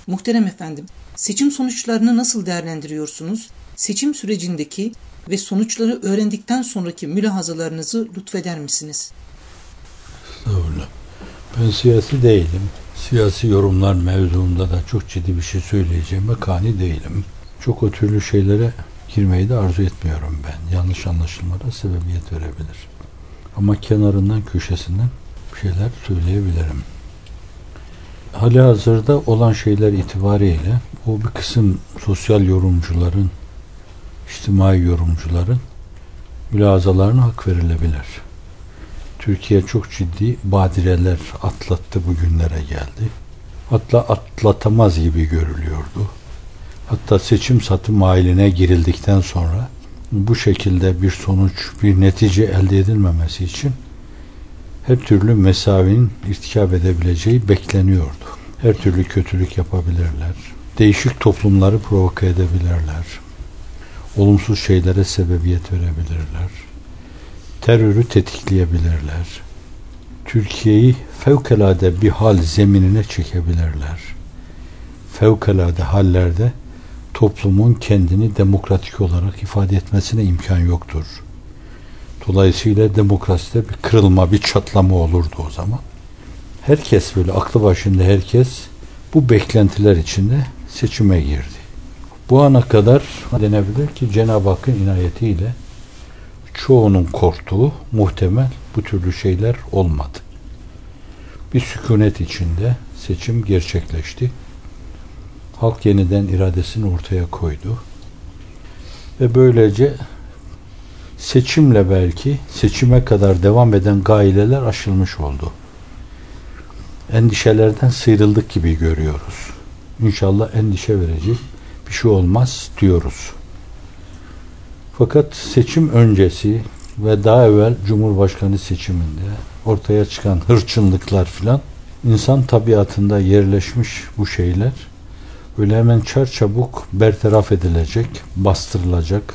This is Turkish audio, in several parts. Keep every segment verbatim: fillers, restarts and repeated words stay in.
Muhterem efendim, seçim sonuçlarını nasıl değerlendiriyorsunuz? Seçim sürecindeki ve sonuçları öğrendikten sonraki mülahazalarınızı lütfeder misiniz? Estağfurullah. Ben siyasi değilim. Siyasi yorumlar mevzuunda da çok ciddi bir şey söyleyeceğime kani değilim. Çok o türlü şeylere girmeyi de arzu etmiyorum ben. Yanlış anlaşılmada sebebiyet verebilir. Ama kenarından, köşesinden bir şeyler söyleyebilirim. Halihazırda olan şeyler itibariyle o bir kısım sosyal yorumcuların, içtimai yorumcuların mülahazalarına hak verilebilir. Türkiye çok ciddi badireler atlattı, bugünlere geldi. Hatta atlatamaz gibi görülüyordu. Hatta seçim satım ailine girildikten sonra bu şekilde bir sonuç, bir netice elde edilmemesi için her türlü mesavinin irtikap edebileceği bekleniyordu. Her türlü kötülük yapabilirler. Değişik toplumları provoke edebilirler. Olumsuz şeylere sebebiyet verebilirler. Terörü tetikleyebilirler. Türkiye'yi fevkalade bir hal zeminine çekebilirler. Fevkalade hallerde toplumun kendini demokratik olarak ifade etmesine imkan yoktur. Dolayısıyla demokraside bir kırılma, bir çatlama olurdu o zaman. Herkes böyle aklı başında herkes bu beklentiler içinde seçime girdi. Bu ana kadar denebilir ki Cenab-ı Hakk'ın inayetiyle çoğunun korktuğu muhtemel bu türlü şeyler olmadı. Bir sükunet içinde seçim gerçekleşti. Halk yeniden iradesini ortaya koydu. Ve böylece seçimle belki seçime kadar devam eden gaileler aşılmış oldu. Endişelerden sıyrıldık gibi görüyoruz. İnşallah endişe verici bir şey olmaz diyoruz. Fakat seçim öncesi ve daha evvel Cumhurbaşkanı seçiminde ortaya çıkan hırçınlıklar filan, insan tabiatında yerleşmiş bu şeyler öyle hemen çarçabuk bertaraf edilecek, bastırılacak,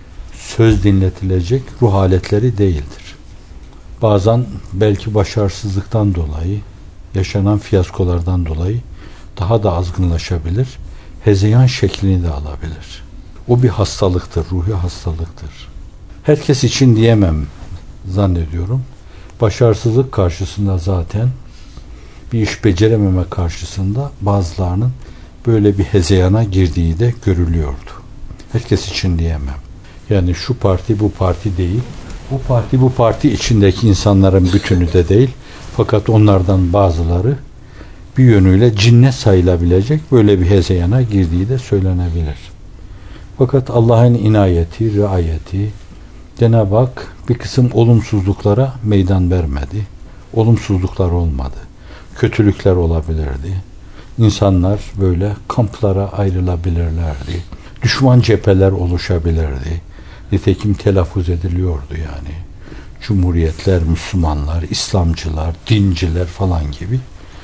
söz dinletilecek ruh haletleri değildir. Bazen belki başarısızlıktan dolayı, yaşanan fiyaskolardan dolayı daha da azgınlaşabilir, hezeyan şeklini de alabilir. O bir hastalıktır, ruhi hastalıktır. Herkes için diyemem zannediyorum. Başarısızlık karşısında zaten bir iş becerememe karşısında bazılarının böyle bir hezeyana girdiği de görülüyordu. Herkes için diyemem. Yani şu parti bu parti değil. Bu parti bu parti içindeki insanların bütünü de değil. Fakat onlardan bazıları bir yönüyle cinnet sayılabilecek böyle bir hezeyana girdiği de söylenebilir. Fakat Allah'ın inayeti, riayeti, Cenab-ı Hak bir kısım olumsuzluklara meydan vermedi. Olumsuzluklar olmadı. Kötülükler olabilirdi. İnsanlar böyle kamplara ayrılabilirlerdi. Düşman cepheler oluşabilirdi. Nitekim telaffuz ediliyordu yani. Cumhuriyetler, Müslümanlar, İslamcılar, dinciler falan gibi.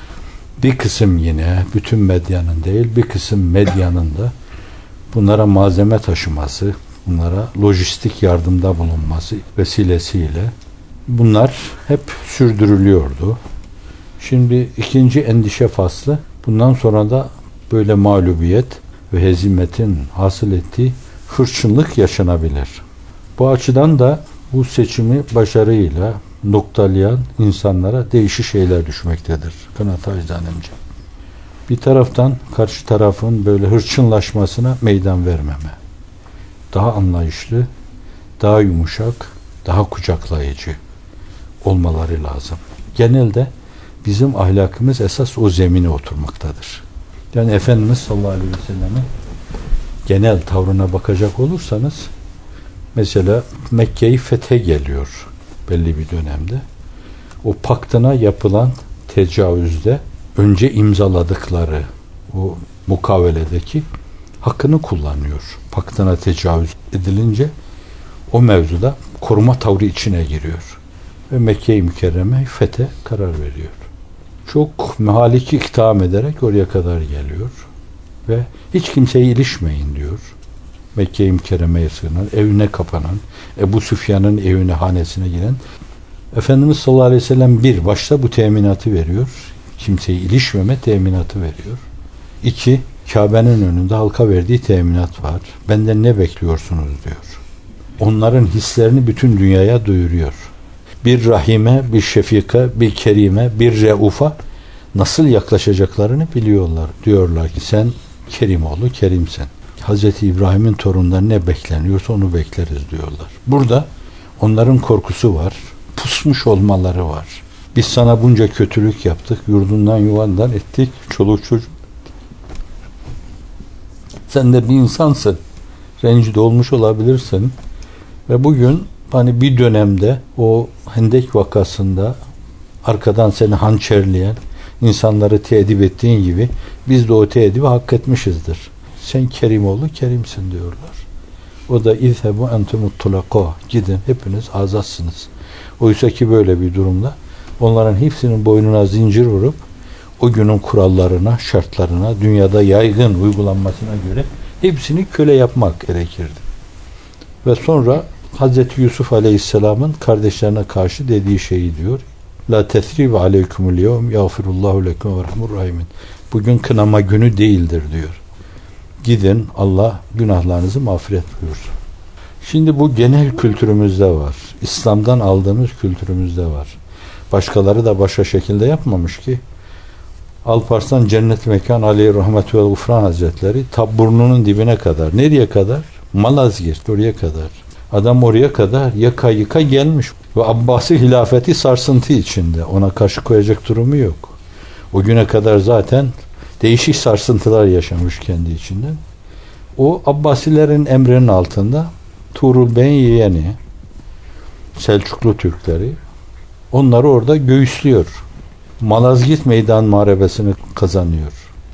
Bir kısım yine bütün medyanın değil, bir kısım medyanın da bunlara malzeme taşıması, bunlara lojistik yardımda bulunması vesilesiyle bunlar hep sürdürülüyordu. Şimdi ikinci endişe faslı, bundan sonra da böyle mağlubiyet ve hezimetin hasıl ettiği hırçınlık yaşanabilir. Bu açıdan da bu seçimi başarıyla noktalayan insanlara değişik şeyler düşmektedir. Kanaat acizanımca. Bir taraftan karşı tarafın böyle hırçınlaşmasına meydan vermeme. Daha anlayışlı, daha yumuşak, daha kucaklayıcı olmaları lazım. Genelde bizim ahlakımız esas o zemine oturmaktadır. Yani Efendimiz sallallahu aleyhi ve sellem'in genel tavrına bakacak olursanız, mesela Mekke'yi fethe geliyor belli bir dönemde. O paktına yapılan tecavüzde önce imzaladıkları o mukaveledeki hakkını kullanıyor. Paktına tecavüz edilince o mevzuda koruma tavrı içine giriyor. Ve Mekke-i Mükerreme fethe karar veriyor. Çok mühalik ikdam ederek oraya kadar geliyor. Ve hiç kimseye ilişmeyin diyor. Mekke-i Mükerreme'ye sığınan, evine kapanan, Ebu Süfyan'ın evine, hanesine giren Efendimiz sallallahu aleyhi ve sellem bir başta bu teminatı veriyor. Kimseye ilişmeme teminatı veriyor. İki, Kabe'nin önünde halka verdiği teminat var. Benden ne bekliyorsunuz diyor. Onların hislerini bütün dünyaya duyuruyor. Bir rahime, bir şefika, bir kerime, bir reufa nasıl yaklaşacaklarını biliyorlar. Diyorlar ki sen Kerimoğlu, Kerimsen. Hazreti İbrahim'in torunları ne bekleniyorsa onu bekleriz diyorlar. Burada onların korkusu var. Pusmuş olmaları var. Biz sana bunca kötülük yaptık. Yurdundan yuvandan ettik. Çoluk çocuk. Sen de bir insansın. Rencide olmuş olabilirsin. Ve bugün hani bir dönemde o Hendek vakasında arkadan seni hançerleyen, insanları teedip ettiğin gibi biz de o teedibi hak etmişizdir. Sen Kerimoğlu, Kerimsin diyorlar. O da izhebu entumut tulaka. Gidin hepiniz azatsınız. Oysa ki böyle bir durumda onların hepsinin boynuna zincir vurup o günün kurallarına, şartlarına, dünyada yaygın uygulanmasına göre hepsini köle yapmak gerekirdi. Ve sonra Hazreti Yusuf Aleyhisselam'ın kardeşlerine karşı dediği şeyi diyor. La tesribe aleykumul yevm yağfirullahu lekum ve rahmurrahimin. Bugün kınama günü değildir diyor. Gidin Allah günahlarınızı mağfiret buyursun. Şimdi bu genel kültürümüzde var. İslam'dan aldığımız kültürümüzde var. Başkaları da başka şekilde yapmamış ki. Alparslan Cennet Mekan Aleyhi Rahmetü ve Gufran Hazretleri ta burnunun dibine kadar. Nereye kadar? Malazgirt oraya kadar. Adam oraya kadar yaka yıka gelmiş. Ve Abbasi hilafeti sarsıntı içinde. Ona karşı koyacak durumu yok. O güne kadar zaten değişik sarsıntılar yaşamış kendi içinden. O Abbasilerin emrinin altında Tuğrul Bey'in yeğeni Selçuklu Türkleri onları orada göğüslüyor. Malazgirt Meydan Muharebesi'ni kazanıyor.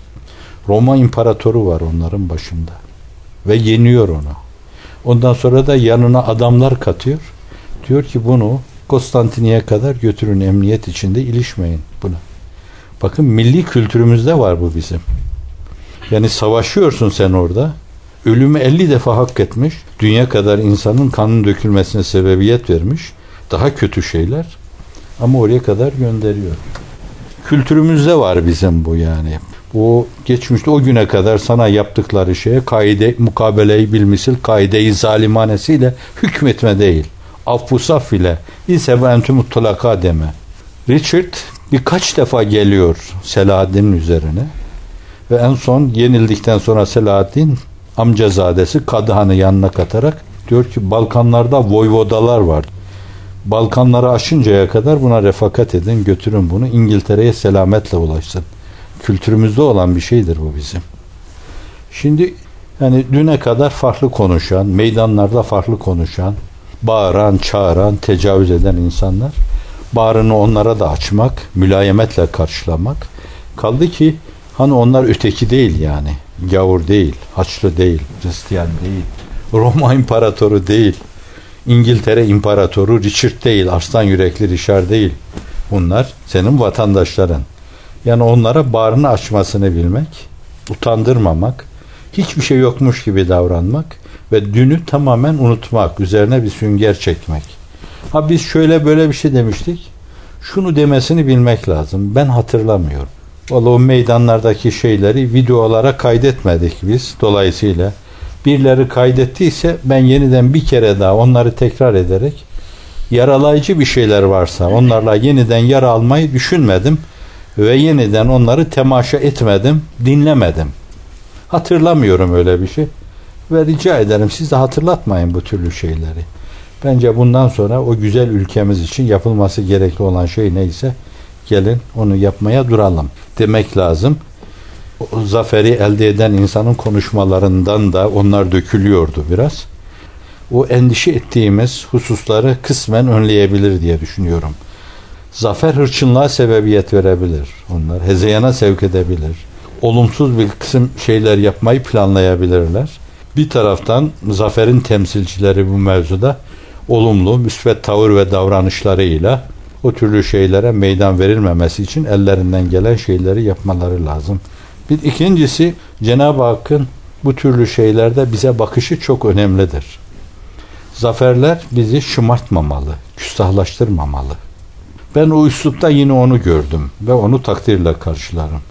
Roma İmparatoru var onların başında. Ve yeniyor onu. Ondan sonra da yanına adamlar katıyor. Diyor ki bunu Konstantiniye kadar götürün, emniyet içinde ilişmeyin buna. Bakın milli kültürümüzde var bu bizim. Yani savaşıyorsun sen orada. Ölümü elli defa hak etmiş. Dünya kadar insanın kanın dökülmesine sebebiyet vermiş. Daha kötü şeyler. Ama oraya kadar gönderiyor. Kültürümüzde var bizim bu yani. O geçmişte o güne kadar sana yaptıkları şeye kaide mukabele-i bilmisil kaide-i zalimanesiyle hükmetme değil. Affu saf ile İzhebu entüm mutlaka deme. Richard birkaç defa geliyor Selahaddin'in üzerine ve en son yenildikten sonra Selahaddin amcazadesi Kadıhan'ı yanına katarak diyor ki Balkanlarda voyvodalar var. Balkanları aşıncaya kadar buna refakat edin, götürün bunu İngiltere'ye selametle ulaşsın. Kültürümüzde olan bir şeydir bu bizim. Şimdi yani düne kadar farklı konuşan, meydanlarda farklı konuşan, bağıran, çağıran, tecavüz eden insanlar, bağrını onlara da açmak, mülayemetle karşılamak. Kaldı ki hani onlar öteki değil yani. Gavur değil, Haçlı değil, Hristiyan değil, Roma İmparatoru değil, İngiltere İmparatoru Richard değil, Arslan Yürekli Richard değil. Bunlar senin vatandaşların. Yani onlara bağrını açmasını bilmek, utandırmamak, hiçbir şey yokmuş gibi davranmak ve dünü tamamen unutmak, üzerine bir sünger çekmek. Ha biz şöyle böyle bir şey demiştik, şunu demesini bilmek lazım. Ben hatırlamıyorum. Vallahi o meydanlardaki şeyleri videolara kaydetmedik biz. Dolayısıyla birileri kaydettiyse ben yeniden bir kere daha onları tekrar ederek yaralayıcı bir şeyler varsa onlarla yeniden yara almayı düşünmedim ve yeniden onları temaşa etmedim, dinlemedim. Hatırlamıyorum öyle bir şey ve rica ederim siz de hatırlatmayın bu türlü şeyleri. Bence bundan sonra o güzel ülkemiz için yapılması gerekli olan şey neyse gelin onu yapmaya duralım demek lazım. O zaferi elde eden insanın konuşmalarından da onlar dökülüyordu biraz. O endişe ettiğimiz hususları kısmen önleyebilir diye düşünüyorum. Zafer hırçınlığa sebebiyet verebilir. Onlar hezeyana sevk edebilir. Olumsuz bir kısım şeyler yapmayı planlayabilirler. Bir taraftan zaferin temsilcileri bu mevzuda olumlu, müsbet tavır ve davranışlarıyla o türlü şeylere meydan verilmemesi için ellerinden gelen şeyleri yapmaları lazım. Bir ikincisi Cenab-ı Hakk'ın bu türlü şeylerde bize bakışı çok önemlidir. Zaferler bizi şımartmamalı, küstahlaştırmamalı. Ben o üslupta yine onu gördüm ve onu takdirle karşılarım.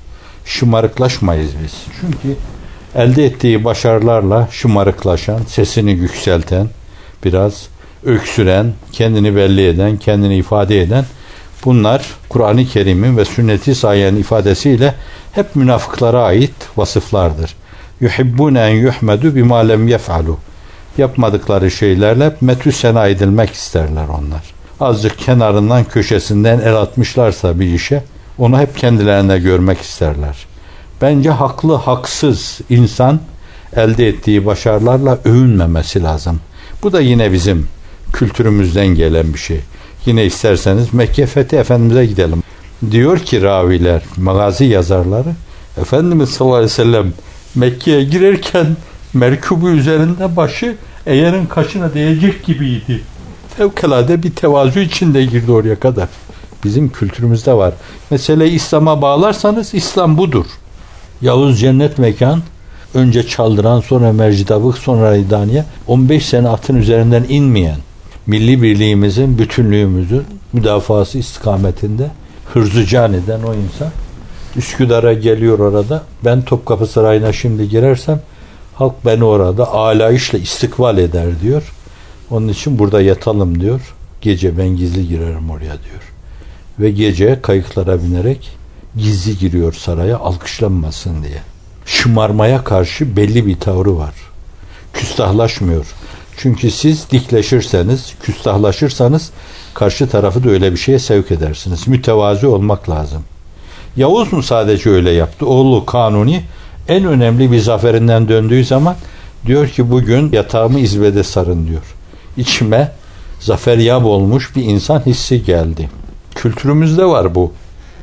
şımarıklaşmayız biz. Çünkü elde ettiği başarılarla şımarıklaşan, sesini yükselten, biraz öksüren, kendini belli eden, kendini ifade eden, bunlar Kur'an-ı Kerim'in ve sünnet-i sahihenin ifadesiyle hep münafıklara ait vasıflardır. Yuhibbune en yuhmedu bima lem yef'alu. Yapmadıkları şeylerle hep metü sena edilmek isterler onlar. Azıcık kenarından, köşesinden el atmışlarsa bir işe, onu hep kendilerine görmek isterler. Bence haklı, haksız insan elde ettiği başarılarla övünmemesi lazım. Bu da yine bizim kültürümüzden gelen bir şey. Yine isterseniz Mekke Fethi Efendimiz'e gidelim. Diyor ki raviler, magazi yazarları, Efendimiz sallallahu aleyhi ve sellem Mekke'ye girerken merkubu üzerinde başı eğerin kaşına değecek gibiydi. Fevkalade bir tevazu içinde girdi oraya kadar. Bizim kültürümüzde var. Meseleyi İslam'a bağlarsanız İslam budur. Yavuz cennet mekan, önce çaldıran, sonra mercidabık, sonra idaniye, on beş sene atın üzerinden inmeyen, milli birliğimizin, bütünlüğümüzün müdafası istikametinde hırzıcan eden o insan Üsküdar'a geliyor orada. Ben Topkapı Sarayı'na şimdi girersem halk beni orada alayışla istikbal eder diyor. Onun için burada yatalım diyor. Gece ben gizli girerim oraya diyor. Ve gece kayıklara binerek gizli giriyor saraya alkışlanmasın diye. Şımarmaya karşı belli bir tavrı var. Küstahlaşmıyor. Çünkü siz dikleşirseniz, küstahlaşırsanız karşı tarafı da öyle bir şeye sevk edersiniz. Mütevazi olmak lazım. Yavuz mu sadece öyle yaptı? Oğlu Kanuni en önemli bir zaferinden döndüğü zaman diyor ki bugün yatağımı izbede sarın diyor. İçime zaferyab olmuş bir insan hissi geldi. Kültürümüzde var bu.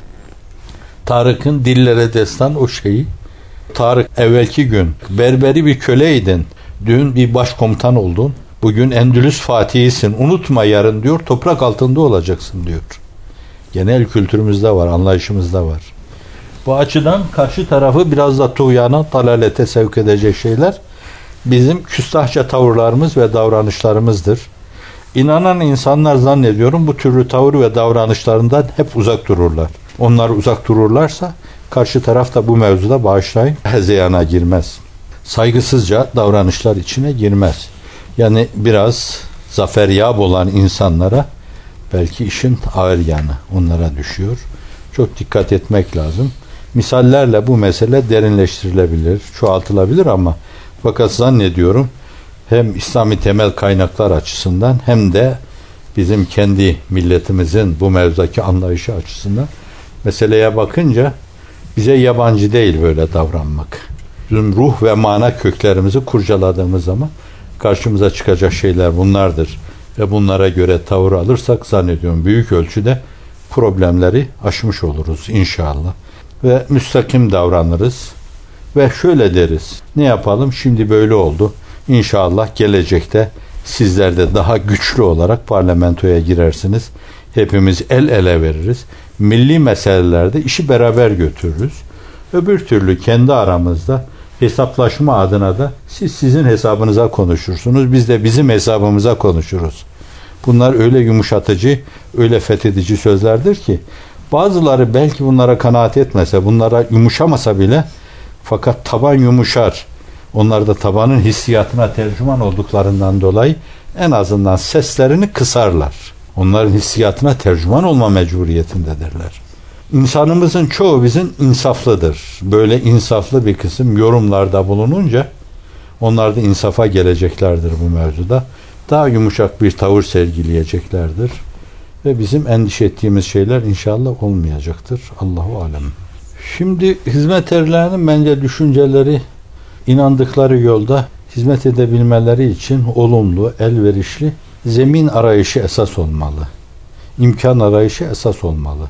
Tarık'ın dillere destan o şeyi. Tarık evvelki gün berberi bir köleydin. Dün bir başkomutan oldun. Bugün Endülüs Fatihisin. Unutma yarın diyor toprak altında olacaksın diyor. Genel kültürümüzde var, anlayışımızda var. Bu açıdan karşı tarafı biraz da tuğyana, dalalete sevk edecek şeyler bizim küstahça tavırlarımız ve davranışlarımızdır. İnanan insanlar zannediyorum bu türlü tavır ve davranışlarından hep uzak dururlar. Onlar uzak dururlarsa karşı taraf da bu mevzuda bağışlayın hezeyana girmez. Saygısızca davranışlar içine girmez. Yani biraz zaferyab olan insanlara belki işin ağır yanı onlara düşüyor. Çok dikkat etmek lazım. Misallerle bu mesele derinleştirilebilir, çoğaltılabilir ama fakat zannediyorum hem İslami temel kaynaklar açısından hem de bizim kendi milletimizin bu mevzudaki anlayışı açısından meseleye bakınca bize yabancı değil böyle davranmak. Bizim ruh ve mana köklerimizi kurcaladığımız zaman karşımıza çıkacak şeyler bunlardır. Ve bunlara göre tavır alırsak zannediyorum büyük ölçüde problemleri aşmış oluruz inşallah. Ve müstakim davranırız. Ve şöyle deriz. Ne yapalım? Şimdi böyle oldu. İnşallah gelecekte sizler de daha güçlü olarak parlamentoya girersiniz. Hepimiz el ele veririz. Milli meselelerde işi beraber götürürüz. Öbür türlü kendi aramızda hesaplaşma adına da siz sizin hesabınıza konuşursunuz. Biz de bizim hesabımıza konuşuruz. Bunlar öyle yumuşatıcı, öyle fethedici sözlerdir ki bazıları belki bunlara kanaat etmese, bunlara yumuşamasa bile fakat taban yumuşar. Onlar da tabanın hissiyatına tercüman olduklarından dolayı en azından seslerini kısarlar. Onların hissiyatına tercüman olma mecburiyetindedirler. İnsanımızın çoğu bizim insaflıdır. Böyle insaflı bir kısım yorumlarda bulununca onlar da insafa geleceklerdir bu mevzuda. Daha yumuşak bir tavır sergileyeceklerdir. Ve bizim endişe ettiğimiz şeyler inşallah olmayacaktır. Allahu alem. Şimdi hizmet erlerinin bence düşünceleri inandıkları yolda hizmet edebilmeleri için olumlu, elverişli zemin arayışı esas olmalı. İmkan arayışı esas olmalı.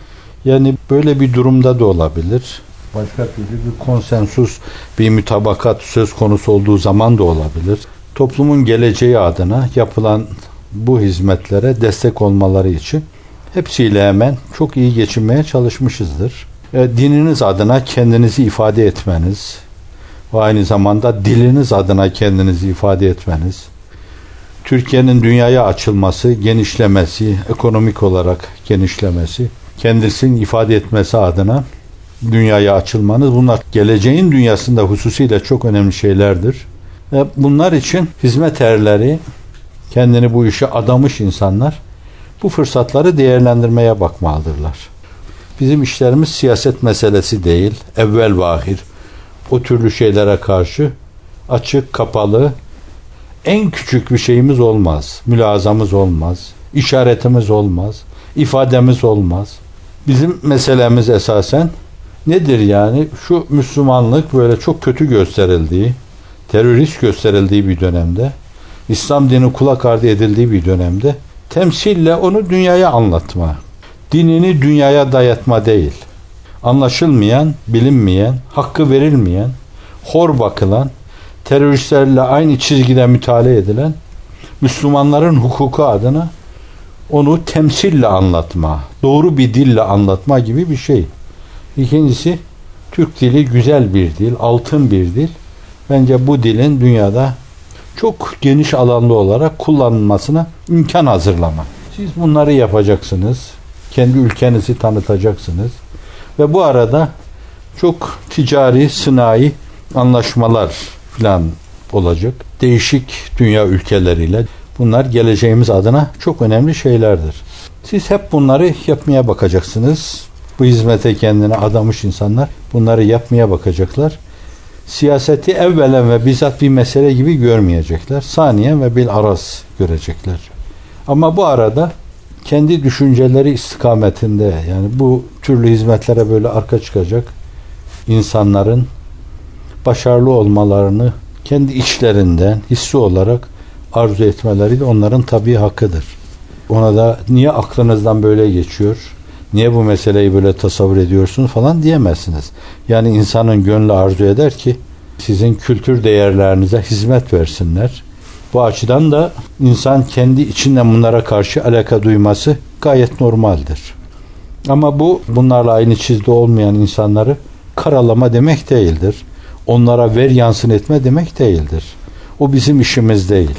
Yani böyle bir durumda da olabilir. Başka türlü bir konsensus, bir mütabakat söz konusu olduğu zaman da olabilir. Toplumun geleceği adına yapılan bu hizmetlere destek olmaları için hepsiyle hemen çok iyi geçinmeye çalışmışızdır. E, dininiz adına kendinizi ifade etmeniz ve aynı zamanda diliniz adına kendinizi ifade etmeniz, Türkiye'nin dünyaya açılması, genişlemesi, ekonomik olarak genişlemesi, kendisini ifade etmesi adına dünyaya açılmanız, bunlar geleceğin dünyasında hususiyle çok önemli şeylerdir. Ve bunlar için hizmet erleri, kendini bu işe adamış insanlar bu fırsatları değerlendirmeye bakmalıdırlar. Bizim işlerimiz siyaset meselesi değil, evvel ve ahir. O türlü şeylere karşı açık, kapalı, en küçük bir şeyimiz olmaz. Mülazamız olmaz, işaretimiz olmaz, ifademiz olmaz. Bizim meselemiz esasen nedir yani? Şu Müslümanlık böyle çok kötü gösterildiği, terörist gösterildiği bir dönemde, İslam dini kulak ardı edildiği bir dönemde temsille onu dünyaya anlatma. Dinini dünyaya dayatma değil. Anlaşılmayan, bilinmeyen, hakkı verilmeyen, hor bakılan, teröristlerle aynı çizgide mütalaa edilen Müslümanların hukuku adına onu temsille anlatma, doğru bir dille anlatma gibi bir şey. İkincisi, Türk dili güzel bir dil, altın bir dil. Bence bu dilin dünyada çok geniş alanlı olarak kullanılmasına imkan hazırlama. Siz bunları yapacaksınız. Kendi ülkenizi tanıtacaksınız. Ve bu arada çok ticari, sınai anlaşmalar falan olacak. Değişik dünya ülkeleriyle. Bunlar geleceğimiz adına çok önemli şeylerdir. Siz hep bunları yapmaya bakacaksınız. Bu hizmete kendine adamış insanlar bunları yapmaya bakacaklar. Siyaseti evvelen ve bizzat bir mesele gibi görmeyecekler. Saniyen ve bilharaz görecekler. Ama bu arada kendi düşünceleri istikametinde, yani bu türlü hizmetlere böyle arka çıkacak insanların başarılı olmalarını kendi içlerinden hissi olarak arzu etmeleri de onların tabii hakkıdır. Ona da niye aklınızdan böyle geçiyor, niye bu meseleyi böyle tasavvur ediyorsun falan diyemezsiniz. Yani insanın gönlü arzu eder ki sizin kültür değerlerinize hizmet versinler. Bu açıdan da insan kendi içinden bunlara karşı alaka duyması gayet normaldir. Ama bu bunlarla aynı çizgide olmayan insanları karalama demek değildir. Onlara ver yansın etme demek değildir. O bizim işimiz değil.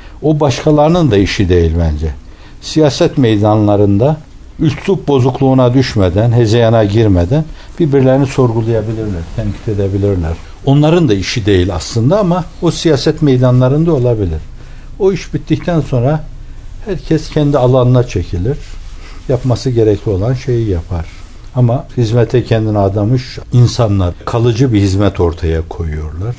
O başkalarının da işi değil bence. Siyaset meydanlarında üslup bozukluğuna düşmeden, hezeyana girmeden birbirlerini sorgulayabilirler, tenkit edebilirler. Onların da işi değil aslında ama o siyaset meydanlarında olabilir. O iş bittikten sonra herkes kendi alanına çekilir. Yapması gerekli olan şeyi yapar. Ama hizmete kendini adamış insanlar kalıcı bir hizmet ortaya koyuyorlar.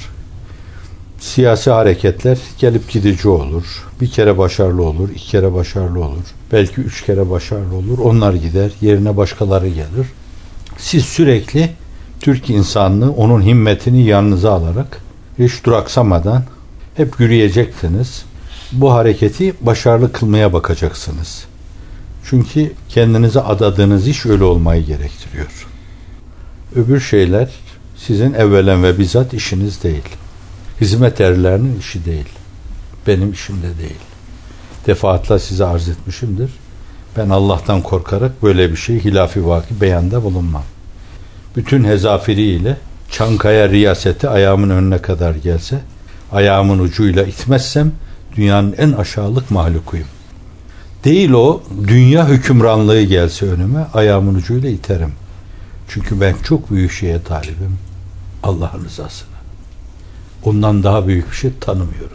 Siyasi hareketler gelip gidici olur. Bir kere başarılı olur, iki kere başarılı olur. Belki üç kere başarılı olur. Onlar gider, yerine başkaları gelir. Siz sürekli Türk insanlığı, onun himmetini yanınıza alarak, hiç duraksamadan hep yürüyeceksiniz. Bu hareketi başarılı kılmaya bakacaksınız. Çünkü kendinize adadığınız iş öyle olmayı gerektiriyor. Öbür şeyler sizin evvelen ve bizzat işiniz değil. Hizmet erlerinin işi değil. Benim işim de değil. Defaatla size arz etmişimdir. Ben Allah'tan korkarak böyle bir şey hilafi vaki beyanda bulunmam. Bütün hezafiriyle Çankaya riyaseti ayağımın önüne kadar gelse, ayağımın ucuyla itmezsem dünyanın en aşağılık mahlukuyum. Değil o, dünya hükümranlığı gelse önüme, ayağımın ucuyla iterim. Çünkü ben çok büyük şeye talibim. Allah'ın rızasına. Ondan daha büyük bir şey tanımıyorum.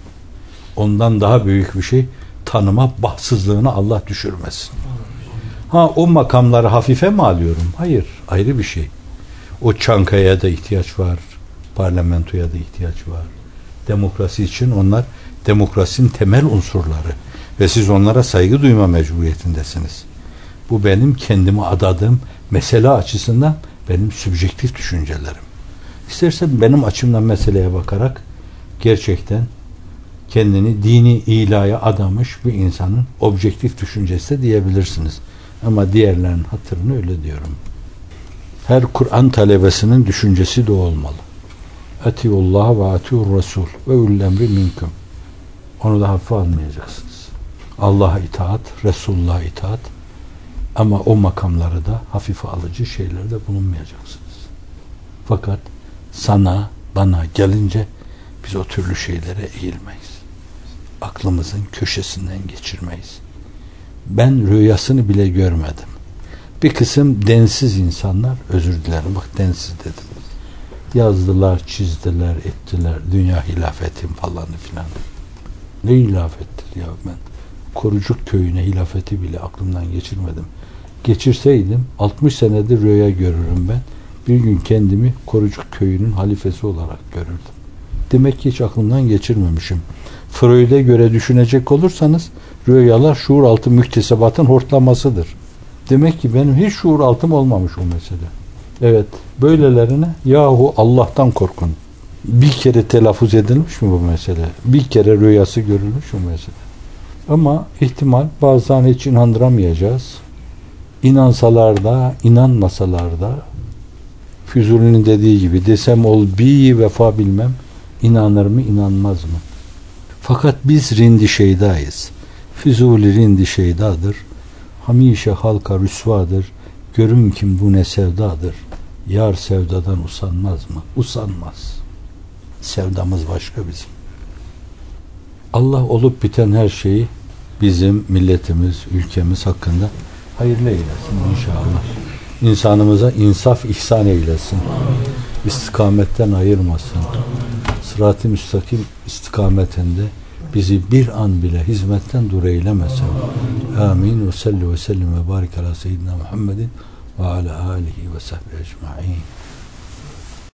Ondan daha büyük bir şey tanıma bahtsızlığını Allah düşürmesin. Ha, o makamları hafife mi alıyorum? Hayır, ayrı bir şey. O Çankaya'ya da ihtiyaç var. Parlamentoya da ihtiyaç var. Demokrasi için onlar demokrasinin temel unsurları. Ve siz onlara saygı duyma mecburiyetindesiniz. Bu benim kendime adadığım mesele açısından benim sübjektif düşüncelerim. İstersen benim açımdan meseleye bakarak gerçekten kendini dini ilaya adamış bir insanın objektif düşüncesi de diyebilirsiniz. Ama diğerlerinin hatırını öyle diyorum. Her Kur'an talebesinin düşüncesi de olmalı. Atiullah ve atiur Resul ve ulul emri minkum. Onu da hafife almayacaksınız. Allah'a itaat, Resulullah'a itaat, ama o makamları da hafife alıcı şeylerde bulunmayacaksınız. Fakat sana, bana gelince biz o türlü şeylere eğilmeyiz. Aklımızın köşesinden geçirmeyiz. Ben rüyasını bile görmedim. Bir kısım densiz insanlar, özür dilerim bak densiz dedim. Yazdılar, çizdiler, ettiler. Dünya hilafetim falan filan. Ne hilafettir ya ben? Korucuk köyüne hilafeti bile aklımdan geçirmedim. Geçirseydim altmış senedir rüya görürüm ben. Bir gün kendimi Korucuk köyünün halifesi olarak görürdüm. Demek ki hiç aklımdan geçirmemişim. Freud'e göre düşünecek olursanız rüyalar şuur altı müktesebatın hortlamasıdır. Demek ki benim hiç şuur altım olmamış o mesele. Evet, böylelerine yahu Allah'tan korkun. Bir kere telaffuz edilmiş mi bu mesele? Bir kere rüyası görülmüş mü mesele? Ama ihtimal bazen hiç inandıramayacağız. İnansalar da, inanmasalar da Füzuli'nin dediği gibi desem ol bi vefa bilmem, inanır mı inanmaz mı? Fakat biz rindi şeydayız. Füzuli rindi şeydadır. Hamişe halka rüsvadır. Görüm kim bu ne sevdadır. Yar sevdadan usanmaz mı? Usanmaz. Sevdamız başka bizim. Allah olup biten her şeyi bizim milletimiz, ülkemiz hakkında hayırlı eylesin inşallah. İnsanımıza insaf ihsan eylesin. İstikametten ayırmasın. Sırat-ı müstakim istikametinde bizi bir an bile hizmetten dur eylemesin. Amin ve salli ve sellim ve barik ala seyyidina Muhammedin ve ala alihi ve sahbihi ecma'in.